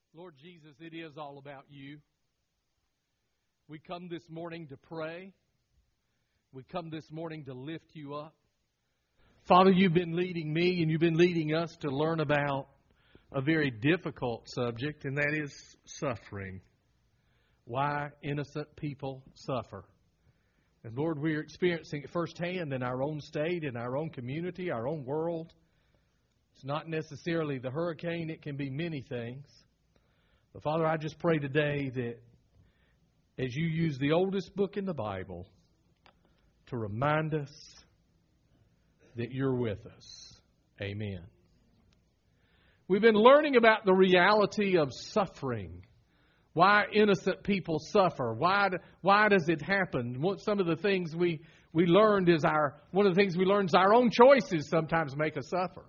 Lord Jesus, it is all about you. We come this morning to pray. We come this morning to lift you up. Father, you've been leading me and you've been leading us to learn about a very difficult subject, and that is suffering. Why innocent people suffer. And Lord, we're experiencing it firsthand in our own state, in our own community, our own world. It's not necessarily the hurricane. It can be many things. But Father, I just pray today that as you use the oldest book in the Bible to remind us that you're with us. Amen. We've been learning about the reality of suffering. Why innocent people suffer. Why does it happen? Some of the things we learned is one of the things we learned is our own choices sometimes make us suffer.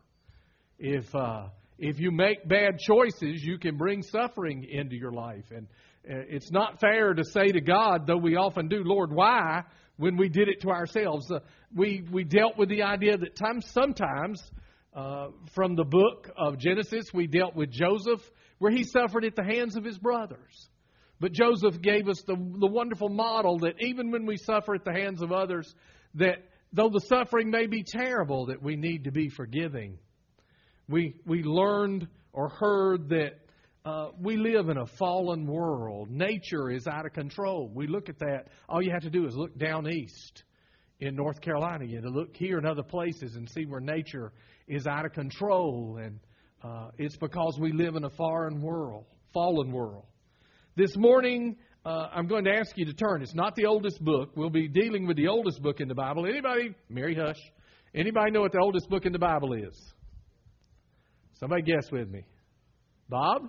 If you make bad choices, you can bring suffering into your life. And it's not fair to say to God, though we often do, Lord, why, when we did it to ourselves. We dealt with the idea that sometimes from the book of Genesis, we dealt with Joseph, where he suffered at the hands of his brothers. But Joseph gave us the wonderful model that even when we suffer at the hands of others, that though the suffering may be terrible, that we need to be forgiving. We learned or heard that we live in a fallen world. Nature is out of control. We look at that. All you have to do is look down east in North Carolina. You have to look here and other places and see where nature is out of control. And it's because we live in a fallen world. This morning, I'm going to ask you to turn. It's not the oldest book. We'll be dealing with the oldest book in the Bible. Anybody, Mary Hush, anybody know what the oldest book in the Bible is? Somebody guess with me. Bob?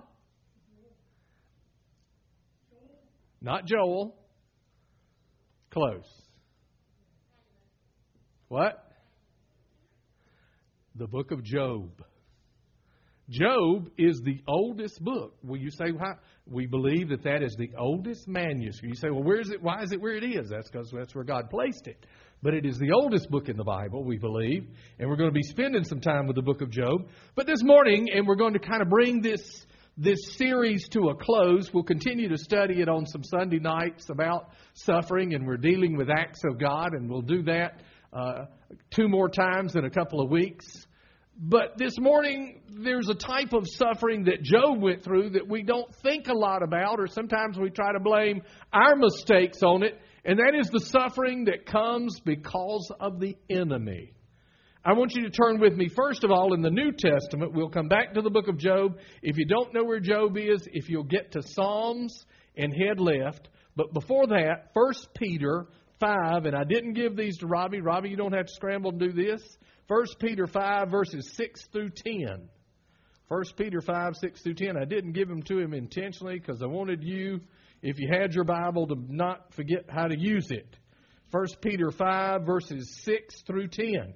Not Joel. Close. What? The book of Job. Job is the oldest book. Well, you say, why? We believe that is the oldest manuscript. You say, well, where is it? Why is it where it is? That's because that's where God placed it. But it is the oldest book in the Bible, we believe. And we're going to be spending some time with the book of Job. But this morning, and we're going to kind of bring this series to a close. We'll continue to study it on some Sunday nights about suffering. And we're dealing with acts of God. And we'll do that 2 more times in a couple of weeks. But this morning, there's a type of suffering that Job went through that we don't think a lot about, or sometimes we try to blame our mistakes on it, and that is the suffering that comes because of the enemy. I want you to turn with me, first of all, in the New Testament. We'll come back to the book of Job. If you don't know where Job is, if you'll get to Psalms and head left. But before that, 1 Peter 5, and I didn't give these to Robbie. Robbie, you don't have to scramble and do this. 1 Peter 5, verses 6 through 10. 1 Peter 5, 6 through 10. I didn't give them to him intentionally because I wanted you, if you had your Bible, to not forget how to use it. 1 Peter 5, verses 6 through 10.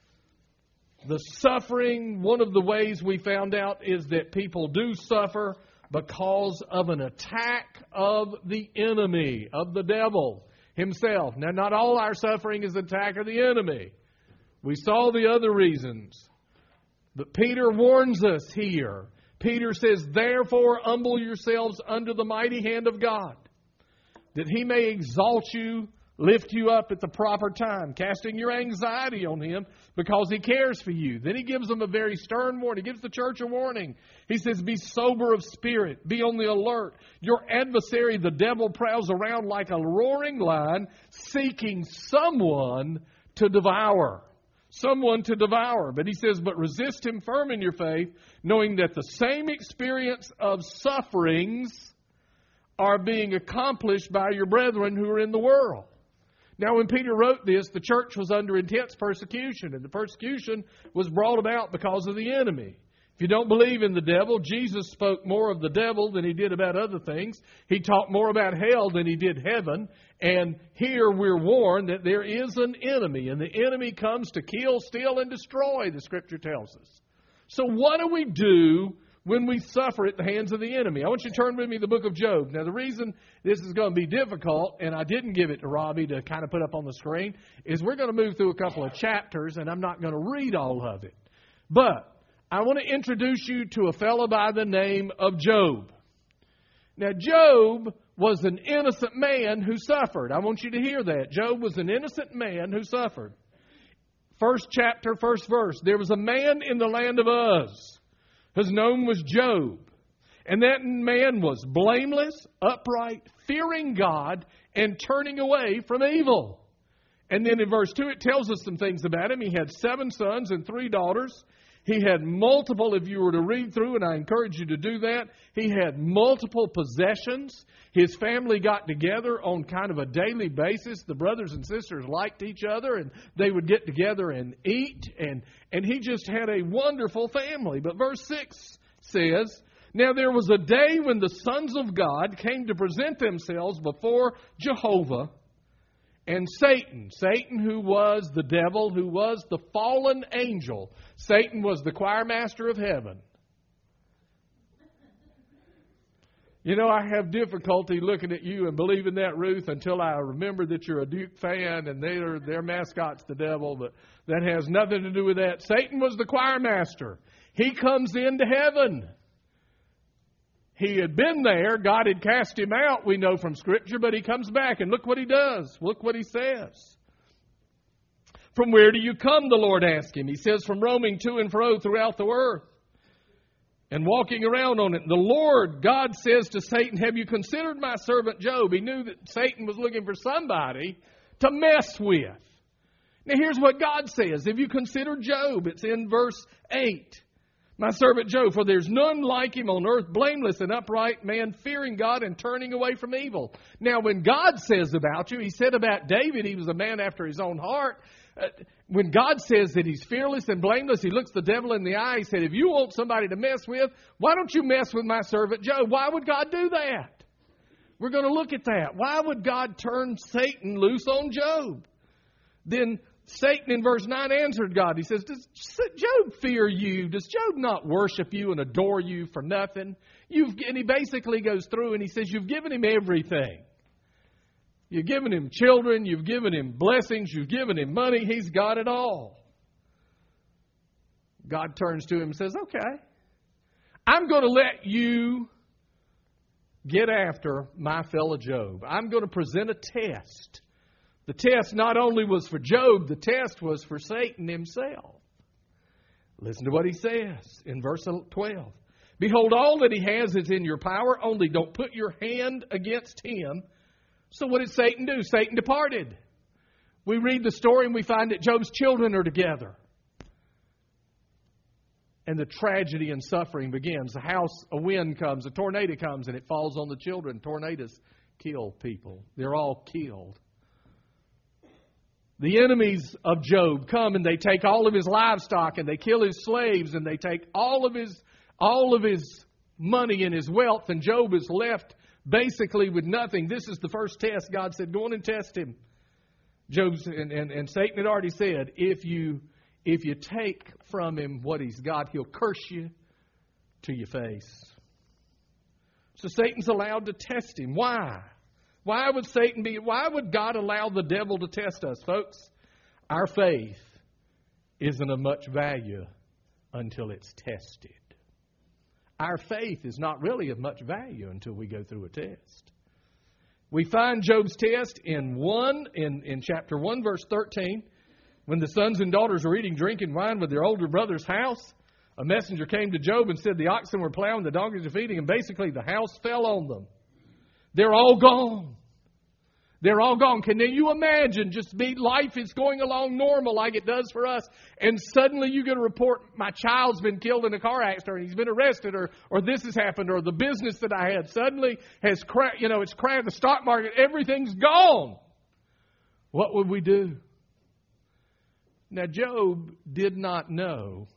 The suffering, one of the ways we found out is that people do suffer because of an attack of the enemy, of the devil himself. Now, not all our suffering is an attack of the enemy. We saw the other reasons. But Peter warns us here. Peter says, therefore, humble yourselves under the mighty hand of God, that He may exalt you, lift you up at the proper time, casting your anxiety on Him because He cares for you. Then He gives them a very stern warning. He gives the church a warning. He says, be sober of spirit. Be on the alert. Your adversary, the devil, prowls around like a roaring lion, seeking someone to devour. Someone to devour. But he says, but resist him firm in your faith, knowing that the same experience of sufferings are being accomplished by your brethren who are in the world. Now, when Peter wrote this, the church was under intense persecution, and the persecution was brought about because of the enemy. If you don't believe in the devil, Jesus spoke more of the devil than He did about other things. He talked more about hell than He did heaven. And here we're warned that there is an enemy, and the enemy comes to kill, steal, and destroy, the Scripture tells us. So what do we do when we suffer at the hands of the enemy? I want you to turn with me to the book of Job. Now, the reason this is going to be difficult, and I didn't give it to Robbie to kind of put up on the screen, is we're going to move through a couple of chapters, and I'm not going to read all of it. But I want to introduce you to a fellow by the name of Job. Now, Job was an innocent man who suffered. I want you to hear that. Job was an innocent man who suffered. First chapter, first verse. There was a man in the land of Uz. His name was Job. And that man was blameless, upright, fearing God, and turning away from evil. And then in verse 2, it tells us some things about him. He had 7 sons and 3 daughters. He had multiple, if you were to read through, and I encourage you to do that, he had multiple possessions. His family got together on kind of a daily basis. The brothers and sisters liked each other, and they would get together and eat. And he just had a wonderful family. But verse 6 says, now there was a day when the sons of God came to present themselves before Jehovah, and Satan who was the devil, who was the fallen angel. Satan was the choir master of heaven. You know, I have difficulty looking at you and believing that, Ruth, until I remember that you're a Duke fan and their mascot's the devil, but that has nothing to do with that. Satan was the choir master. He comes into heaven. He had been there. God had cast him out, we know from Scripture, but he comes back, and look what he does. Look what he says. From where do you come, the Lord asked him. He says, from roaming to and fro throughout the earth and walking around on it. The Lord, God, says to Satan, have you considered my servant Job? He knew that Satan was looking for somebody to mess with. Now here's what God says. Have you considered Job? It's in verse 8. My servant Job, for there's none like him on earth, blameless and upright man, fearing God and turning away from evil. Now, when God says about you, he said about David, he was a man after his own heart. When God says that he's fearless and blameless, he looks the devil in the eye. He said, if you want somebody to mess with, why don't you mess with my servant Job? Why would God do that? We're going to look at that. Why would God turn Satan loose on Job? Then Satan in verse 9 answered God. He says, does Job fear you? Does Job not worship you and adore you for nothing? And he basically goes through and he says, you've given him everything. You've given him children. You've given him blessings. You've given him money. He's got it all. God turns to him and says, okay, I'm going to let you get after my fellow Job. I'm going to present a test. The test not only was for Job, the test was for Satan himself. Listen to what he says in verse 12. Behold, all that he has is in your power, only don't put your hand against him. So what did Satan do? Satan departed. We read the story and we find that Job's children are together. And the tragedy and suffering begins. A wind comes, a tornado comes, and it falls on the children. Tornadoes kill people. They're all killed. The enemies of Job come and they take all of his livestock and they kill his slaves and they take all of his money and his wealth, and Job is left basically with nothing. This is the first test. God said, go on and test him. And Satan had already said, if you take from him what he's got, he'll curse you to your face. So Satan's allowed to test him. Why? Why would God allow the devil to test us, folks? Our faith isn't of much value until it's tested. Our faith is not really of much value until we go through a test. We find Job's test in chapter 1, verse 13. When the sons and daughters were eating, drinking wine with their older brother's house, a messenger came to Job and said the oxen were plowing, the donkeys were feeding, and basically the house fell on them. They're all gone. They're all gone. Can you imagine life is going along normal like it does for us, and suddenly you get a report, my child's been killed in a car accident, or he's been arrested, or this has happened, or the business that I had suddenly has crashed, it's crashed, the stock market, everything's gone. What would we do? Now, Job did not know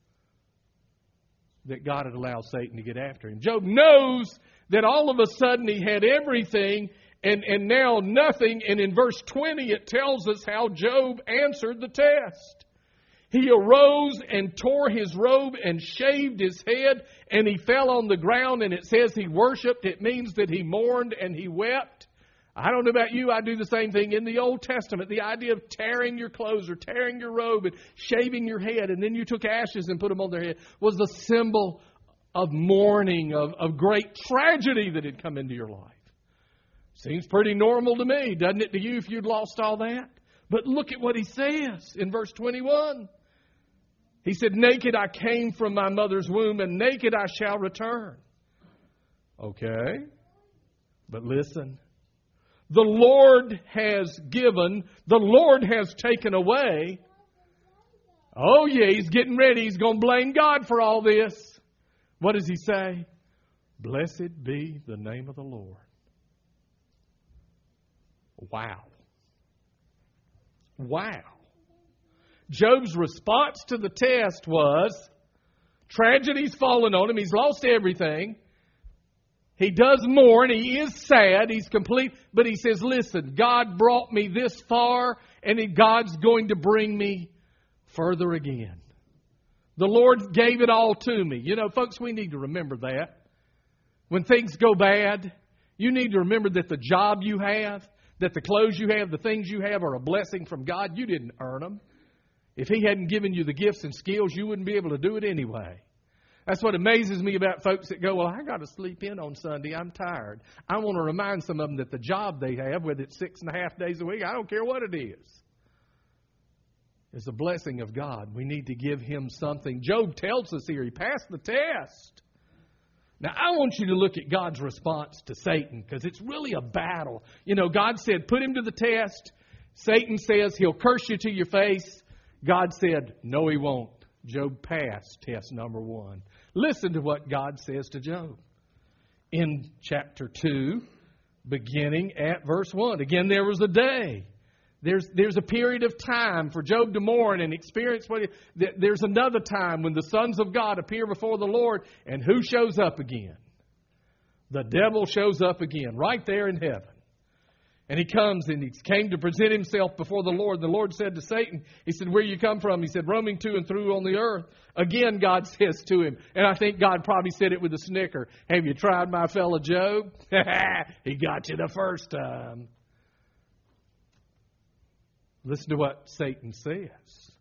that God had allowed Satan to get after him. Job knows that all of a sudden he had everything and now nothing. And in verse 20 it tells us how Job answered the test. He arose and tore his robe and shaved his head, and he fell on the ground, and it says he worshiped. It means that he mourned and he wept. I don't know about you, I do the same thing. In the Old Testament, the idea of tearing your clothes or tearing your robe and shaving your head, and then you took ashes and put them on their head, was a symbol of mourning, of great tragedy that had come into your life. Seems pretty normal to me, doesn't it to you, if you'd lost all that? But look at what he says in verse 21. He said, naked I came from my mother's womb, and naked I shall return. Okay, but listen. The Lord has given, the Lord has taken away. Oh yeah, he's getting ready. He's going to blame God for all this. What does he say? Blessed be the name of the Lord. Wow. Wow. Job's response to the test was, tragedy's fallen on him. He's lost everything. He does mourn. He is sad. He's complete. But he says, listen, God brought me this far, and God's going to bring me further again. The Lord gave it all to me. You know, folks, we need to remember that. When things go bad, you need to remember that the job you have, that the clothes you have, the things you have are a blessing from God. You didn't earn them. If He hadn't given you the gifts and skills, you wouldn't be able to do it anyway. That's what amazes me about folks that go, well, I got to sleep in on Sunday. I'm tired. I want to remind some of them that the job they have, whether it's 6.5 days a week, I don't care what it is a blessing of God. We need to give Him something. Job tells us here, he passed the test. Now, I want you to look at God's response to Satan, because it's really a battle. You know, God said, put him to the test. Satan says, he'll curse you to your face. God said, no, he won't. Job passed test number 1. Listen to what God says to Job in chapter 2, beginning at verse 1. Again, there was a day. There's a period of time for Job to mourn and experience there's another time when the sons of God appear before the Lord, and who shows up again? The devil shows up again, right there in heaven. And he comes and he came to present himself before the Lord. The Lord said to Satan, he said, where you come from? He said, roaming to and through on the earth. Again, God says to him, and I think God probably said it with a snicker, have you tried my fellow Job? He got you the first time. Listen to what Satan says.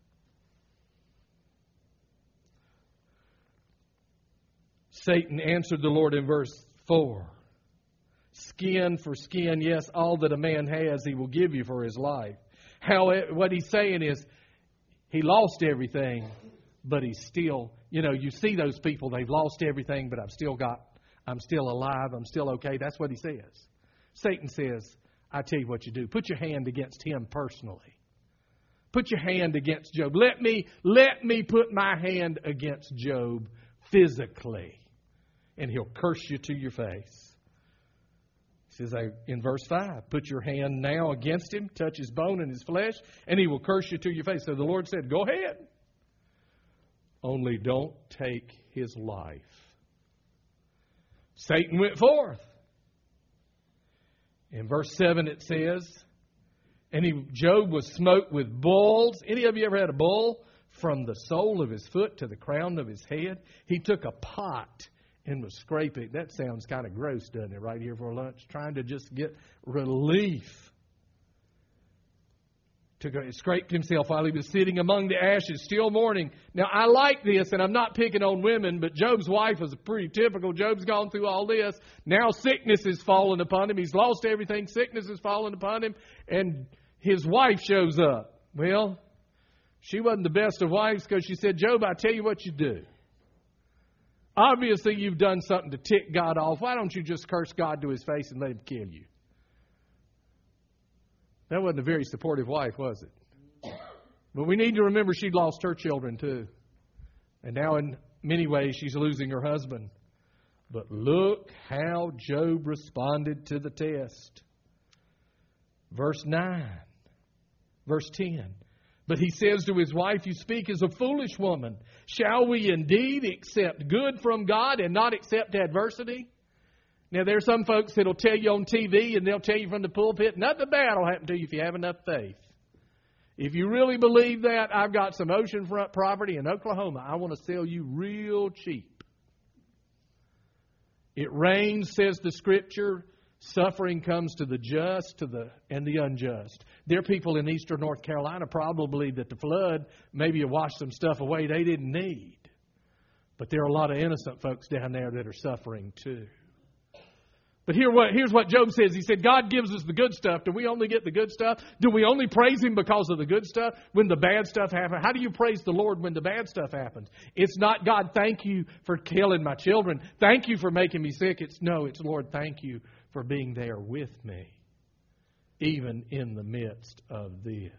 Satan answered the Lord in verse 4. Skin for skin, yes, all that a man has, he will give you for his life. What he's saying is, he lost everything, but he's still, you know, you see those people, they've lost everything, but I'm still alive, I'm still okay. That's what he says. Satan says, I tell you what you do. Put your hand against him personally. Put your hand against Job. Let me put my hand against Job physically, and he'll curse you to your face. He says in verse 5, put your hand now against him, touch his bone and his flesh, and he will curse you to your face. So the Lord said, go ahead. Only don't take his life. Satan went forth. In verse 7 it says, Job was smote with bulls. Any of you ever had a bull? From the sole of his foot to the crown of his head. He took a pot and was scraping. That sounds kind of gross, doesn't it, right here for lunch? Trying to just get relief. Scraped himself while he was sitting among the ashes, still mourning. Now, I like this, and I'm not picking on women, but Job's wife was pretty typical. Job's gone through all this. Now sickness has fallen upon him. He's lost everything. Sickness has fallen upon him. And his wife shows up. Well, she wasn't the best of wives, because she said, Job, I tell you what you do. Obviously, you've done something to tick God off. Why don't you just curse God to his face and let him kill you? That wasn't a very supportive wife, was it? But we need to remember she'd lost her children too. And now in many ways she's losing her husband. But look how Job responded to the test. Verse 9. Verse 10. But he says to his wife, you speak as a foolish woman. Shall we indeed accept good from God and not accept adversity? Now, there are some folks that will tell you on TV and they'll tell you from the pulpit, nothing bad will happen to you if you have enough faith. If you really believe that, I've got some oceanfront property in Oklahoma I want to sell you real cheap. It rains, says the Scripture. Suffering comes to the just and the unjust. There are people in eastern North Carolina probably that the flood maybe washed some stuff away they didn't need. But there are a lot of innocent folks down there that are suffering too. But here's what Job says. He said, God gives us the good stuff. Do we only get the good stuff? Do we only praise Him because of the good stuff when the bad stuff happens? How do you praise the Lord when the bad stuff happens? It's not, God, thank you for killing my children. Thank you for making me sick. It's Lord, thank you for being there with me, even in the midst of this.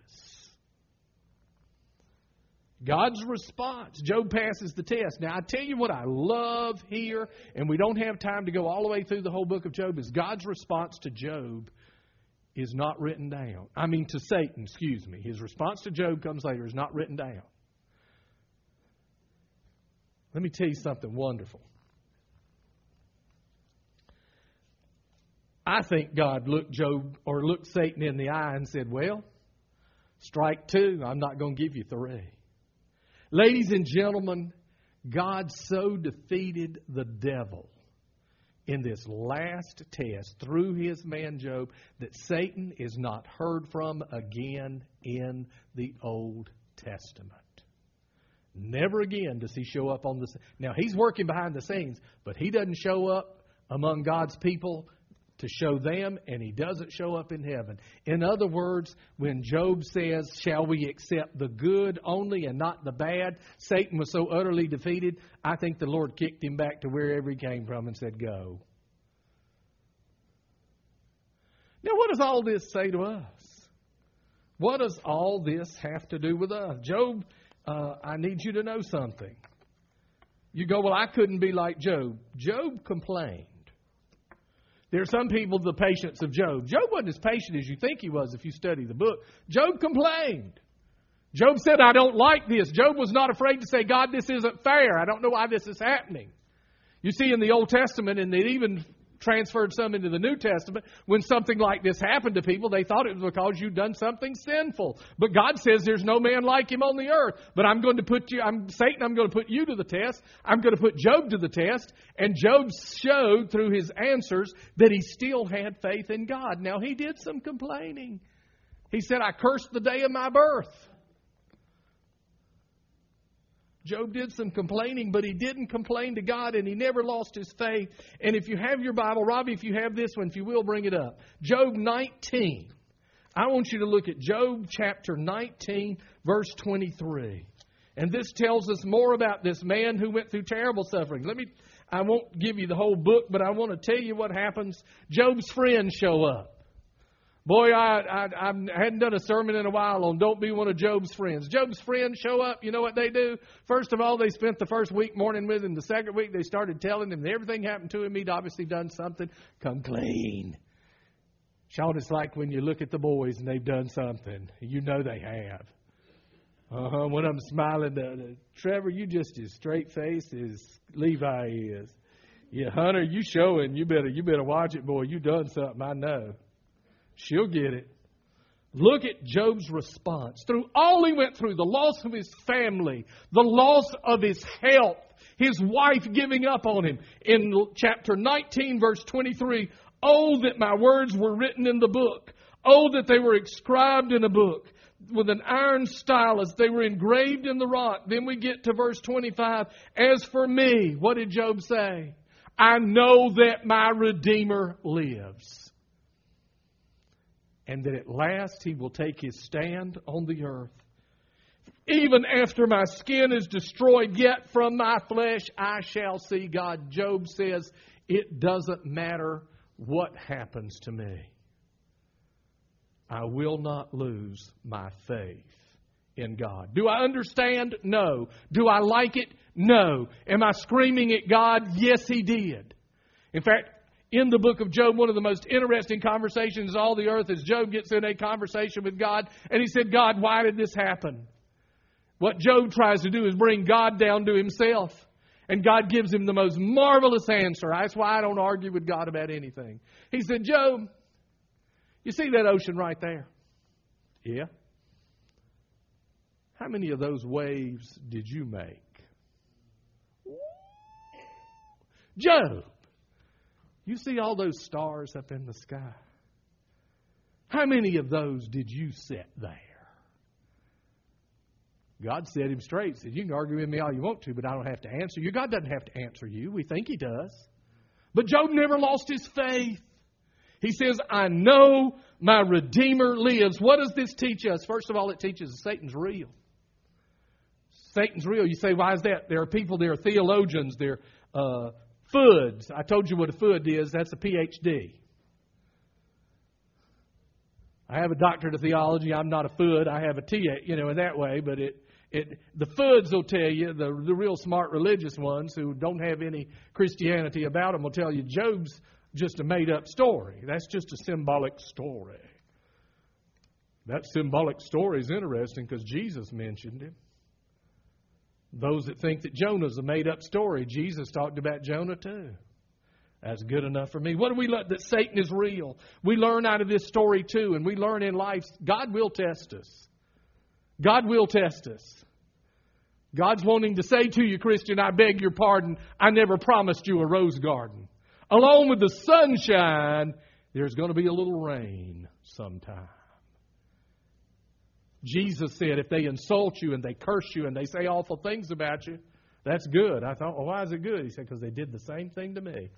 God's response. Job passes the test. Now, I tell you what I love here, and we don't have time to go all the way through the whole book of Job, is God's response to Job is not written down. To Satan, excuse me. His response to Job comes later, is not written down. Let me tell you something wonderful. I think God looked Satan in the eye and said, well, strike two, I'm not going to give you three. Ladies and gentlemen, God so defeated the devil in this last test through His man Job that Satan is not heard from again in the Old Testament. Never again does he show up on the scene. Now, he's working behind the scenes, but he doesn't show up among God's people to show them, and he doesn't show up in heaven. In other words, when Job says, shall we accept the good only and not the bad? Satan was so utterly defeated, I think the Lord kicked him back to wherever he came from and said, go. Now, what does all this say to us? What does all this have to do with us? Job, I need you to know something. You go, well, I couldn't be like Job. Job complained. There are some people, the patience of Job. Job wasn't as patient as you think he was if you study the book. Job complained. Job said, I don't like this. Job was not afraid to say, God, this isn't fair. I don't know why this is happening. You see in the Old Testament, and it even transferred some into the New Testament, when something like this happened to people, they thought it was because you'd done something sinful. But God says there's no man like him on the earth. But I'm going to put you, Satan, I'm going to put you to the test. I'm going to put Job to the test. And Job showed through his answers that he still had faith in God. Now, he did some complaining. He said, I cursed the day of my birth. Job did some complaining, but he didn't complain to God, and he never lost his faith. And if you have your Bible, Robbie, if you have this one, if you will, bring it up. Job 19. I want you to look at Job chapter 19, verse 23. And this tells us more about this man who went through terrible suffering. I won't give you the whole book, but I want to tell you what happens. Job's friends show up. Boy, I hadn't done a sermon in a while on don't be one of Job's friends. Job's friends show up. You know what they do? First of all, they spent the first week mourning with him. The second week, they started telling him that everything happened to him. He'd obviously done something. Come clean. Sean, it's like when you look at the boys and they've done something. You know they have. When I'm smiling, Trevor, you just as straight-faced as Levi is. Yeah, Hunter, you showing. You better watch it, boy. You done something, I know. She'll get it. Look at Job's response. Through all he went through, the loss of his family, the loss of his health, his wife giving up on him. In chapter 19, verse 23, oh, that my words were written in the book. Oh, that they were inscribed in a book. With an iron stylus, they were engraved in the rock. Then we get to verse 25. As for me, what did Job say? I know that my Redeemer lives. And that at last he will take his stand on the earth. Even after my skin is destroyed, yet from my flesh I shall see God. Job says, it doesn't matter what happens to me. I will not lose my faith in God. Do I understand? No. Do I like it? No. Am I screaming at God? Yes, He did. In fact, in the book of Job, one of the most interesting conversations on all the earth is Job gets in a conversation with God, and he said, God, why did this happen? What Job tries to do is bring God down to himself. And God gives him the most marvelous answer. That's why I don't argue with God about anything. He said, Job, you see that ocean right there? Yeah. How many of those waves did you make? Job, you see all those stars up in the sky? How many of those did you set there? God set him straight. Said, you can argue with me all you want to, but I don't have to answer you. God doesn't have to answer you. We think he does. But Job never lost his faith. He says, I know my Redeemer lives. What does this teach us? First of all, it teaches us Satan's real. Satan's real. You say, why is that? There are people, there are theologians, there are FUDs. I told you what a FUD is. That's a PhD. I have a doctorate of theology. I'm not a FUD. I have a TA, in that way. But the FUDs will tell you, the real smart religious ones who don't have any Christianity about them will tell you Job's just a made-up story. That's just a symbolic story. That symbolic story is interesting because Jesus mentioned it. Those that think that Jonah's a made-up story, Jesus talked about Jonah too. That's good enough for me. What do we learn? That Satan is real. We learn out of this story too, and we learn in life, God will test us. God will test us. God's wanting to say to you, Christian, I beg your pardon, I never promised you a rose garden. Along with the sunshine, there's going to be a little rain sometime. Jesus said, if they insult you and they curse you and they say awful things about you, that's good. I thought, well, why is it good? He said, because they did the same thing to me.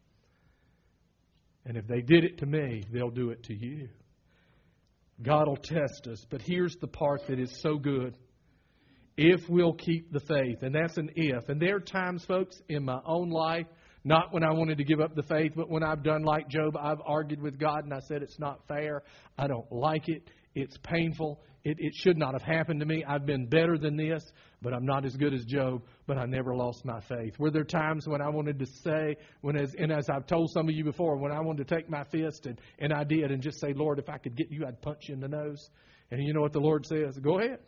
And if they did it to me, they'll do it to you. God will test us. But here's the part that is so good. If we'll keep the faith. And that's an if. And there are times, folks, in my own life, not when I wanted to give up the faith, but when I've done like Job, I've argued with God and I said it's not fair. I don't like it. It's painful. It should not have happened to me. I've been better than this, but I'm not as good as Job, but I never lost my faith. Were there times when I wanted to say, as I've told some of you before, when I wanted to take my fist and I did and just say, Lord, if I could get you, I'd punch you in the nose. And you know what the Lord says? Go ahead.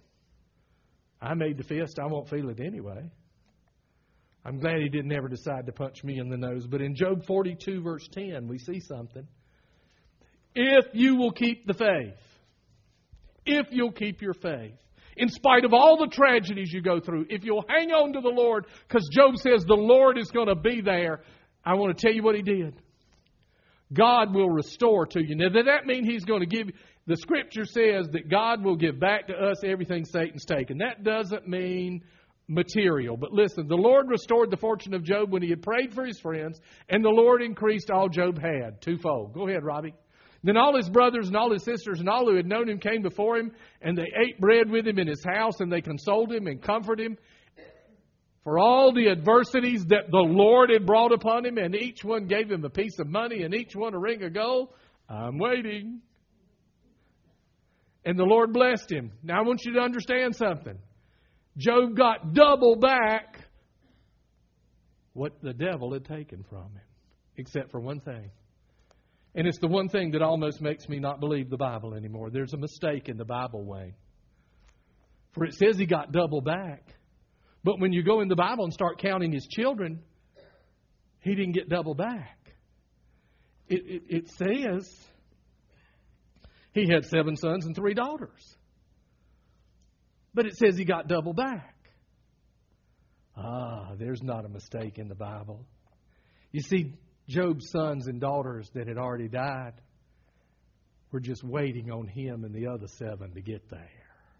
I made the fist. I won't feel it anyway. I'm glad he didn't ever decide to punch me in the nose. But in Job 42, verse 10, we see something. If you will keep the faith, if you'll keep your faith, in spite of all the tragedies you go through, if you'll hang on to the Lord, because Job says the Lord is going to be there, I want to tell you what he did. God will restore to you. Now, does that mean he's going to give you? The Scripture says that God will give back to us everything Satan's taken. That doesn't mean material. But listen, the Lord restored the fortune of Job when he had prayed for his friends, and the Lord increased all Job had twofold. Go ahead, Robbie. Then all his brothers and all his sisters and all who had known him came before him, and they ate bread with him in his house, and they consoled him and comforted him for all the adversities that the Lord had brought upon him, and each one gave him a piece of money, and each one a ring of gold. I'm waiting. And the Lord blessed him. Now I want you to understand something. Job got double back what the devil had taken from him, except for one thing. And it's the one thing that almost makes me not believe the Bible anymore. There's a mistake in the Bible, Wayne. For it says he got double back. But when you go in the Bible and start counting his children, he didn't get double back. It says he had 7 sons and 3 daughters. But it says he got double back. There's not a mistake in the Bible. You see, Job's sons and daughters that had already died were just waiting on him and the other 7 to get there.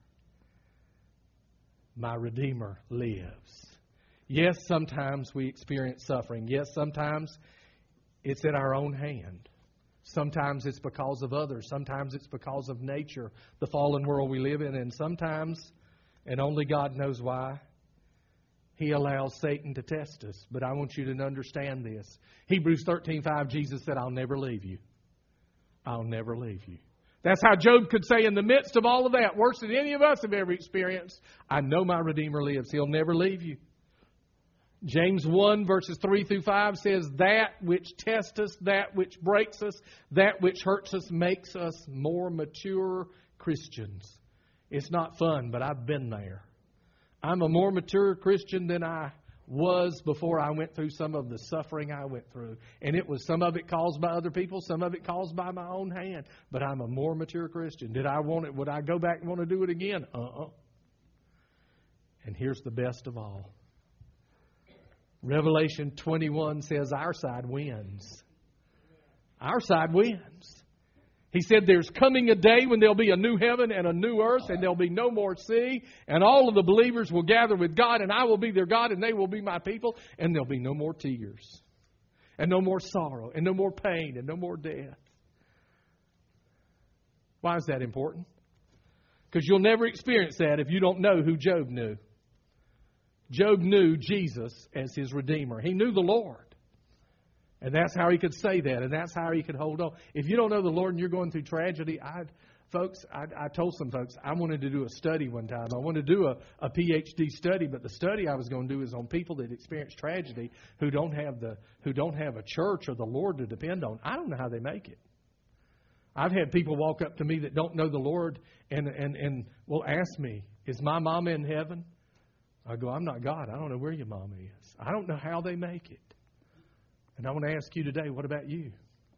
My Redeemer lives. Yes, sometimes we experience suffering. Yes, sometimes it's in our own hand. Sometimes it's because of others. Sometimes it's because of nature, the fallen world we live in. And sometimes, and only God knows why, He allows Satan to test us. But I want you to understand this. Hebrews 13:5, Jesus said, I'll never leave you. I'll never leave you. That's how Job could say in the midst of all of that, worse than any of us have ever experienced, I know my Redeemer lives. He'll never leave you. James 1 verses 3 through 5 says, that which tests us, that which breaks us, that which hurts us, makes us more mature Christians. It's not fun, but I've been there. I'm a more mature Christian than I was before I went through some of the suffering I went through. And it was some of it caused by other people, some of it caused by my own hand. But I'm a more mature Christian. Did I want it? Would I go back and want to do it again? And here's the best of all. Revelation 21 says our side wins. Our side wins. He said there's coming a day when there'll be a new heaven and a new earth, and there'll be no more sea, and all of the believers will gather with God, and I will be their God, and they will be my people, and there'll be no more tears, and no more sorrow, and no more pain, and no more death. Why is that important? Because you'll never experience that if you don't know who Job knew. Job knew Jesus as his Redeemer. He knew the Lord. And that's how he could say that, and that's how he could hold on. If you don't know the Lord and you're going through tragedy, I told some folks I wanted to do a study one time. I wanted to do a PhD study, but the study I was going to do is on people that experience tragedy who don't have a church or the Lord to depend on. I don't know how they make it. I've had people walk up to me that don't know the Lord and will ask me, "Is my mama in heaven?" I go, "I'm not God. I don't know where your mama is. I don't know how they make it." And I want to ask you today, what about you?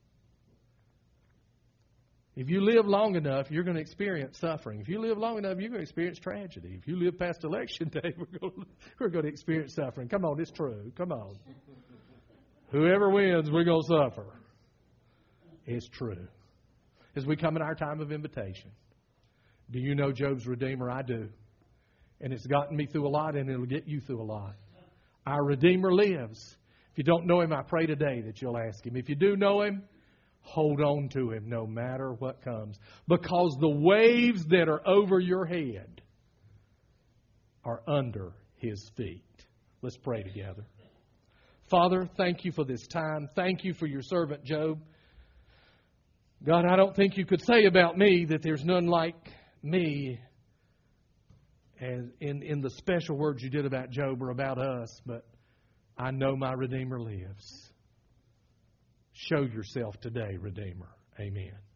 If you live long enough, you're going to experience suffering. If you live long enough, you're going to experience tragedy. If you live past election day, we're going to experience suffering. Come on, it's true. Come on. Whoever wins, we're going to suffer. It's true. As we come in our time of invitation, do you know Job's Redeemer? I do. And it's gotten me through a lot, and it'll get you through a lot. Our Redeemer lives. If you don't know Him, I pray today that you'll ask Him. If you do know Him, hold on to Him no matter what comes. Because the waves that are over your head are under His feet. Let's pray together. Father, thank you for this time. Thank you for your servant Job. God, I don't think you could say about me that there's none like me, and in the special words you did about Job or about us, but I know my Redeemer lives. Show yourself today, Redeemer. Amen.